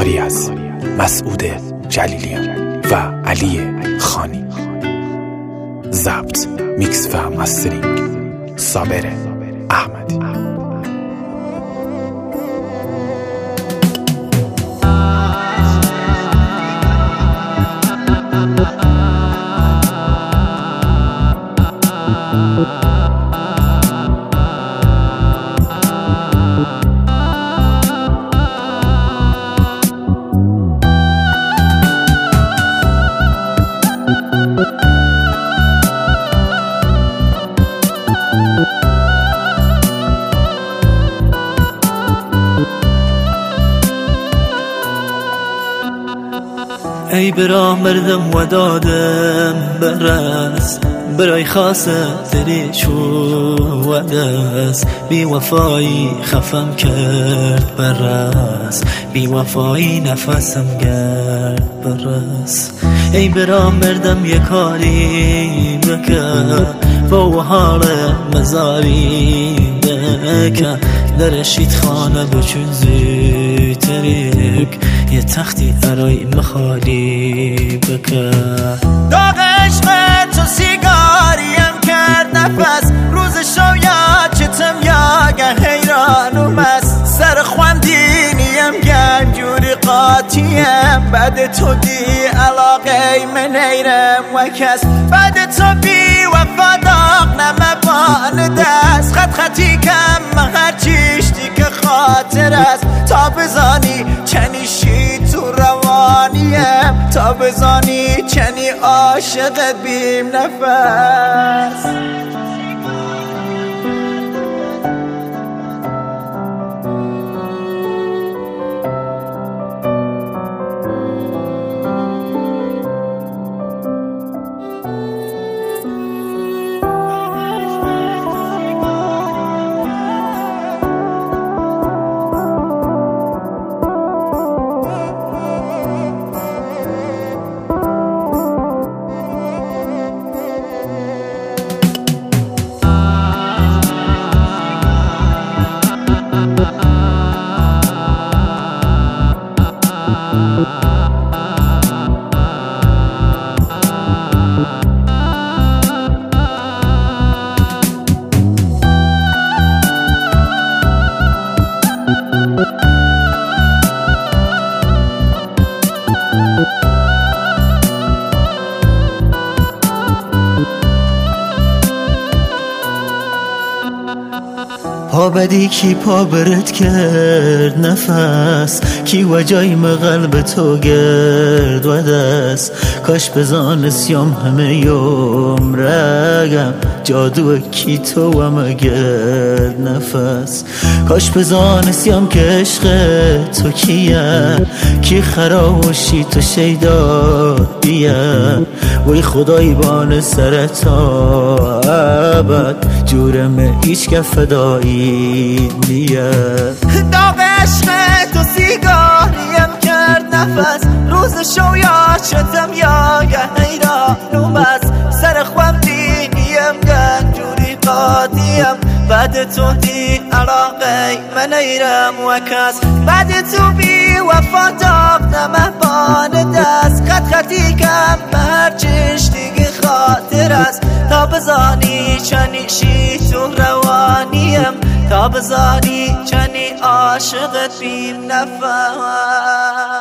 کاری از مسعود جلیلیان و علی خانی. ضبط، میکس و مسترینگ صابر احمدی. ای برا مردم و دادم برس برای خاطری چو و دست بی وفایی خفم کرد برس بی وفایی نفسم گرد برس ای برا مردم یک کاری بکن با حال مزاری بکن در شید خانه بچون زیتریک یه تختی برای مخالی بکن. داغ عشق تو سیگاریم کرد نفس روز شو یا چتم یا گه حیران و مست سر خواندینیم گنجوری قاطیم بعد تو دی علاقه من ایرم و کس بعد تو بی وفاداق نمبان دست خط خطی کم هر چیشتی که خاطر است تا بزانی چنی شی تو روانیم تا بزانی چنی عاشق بیم نفس. پا بدی کی پا برد کرد نفس کی وجایم قلب تو گرد و دست کاش بزانستیم همه یوم رگم جادو کی تو و مگرد نفس کاش بزانستیم که عشق تو کیه کی خراشی تو شیدا بیه وی خدای بان سرتا ابد جورم ایچ که فدایی نیه. داغ عشق تو سیگاریم کرد نفس روز شو یا شتم یا حیران و بس سر خوام دینیم گنجوری قادیم بعد تو دی علاقه من ایرم و کس بعد تو بی وفاداق نمهبان دست خط خطی کم هر چشتی خاطر است تا بزانی چنی شی تو روانیم تا بزانی چنی عاشقت بیم نفس.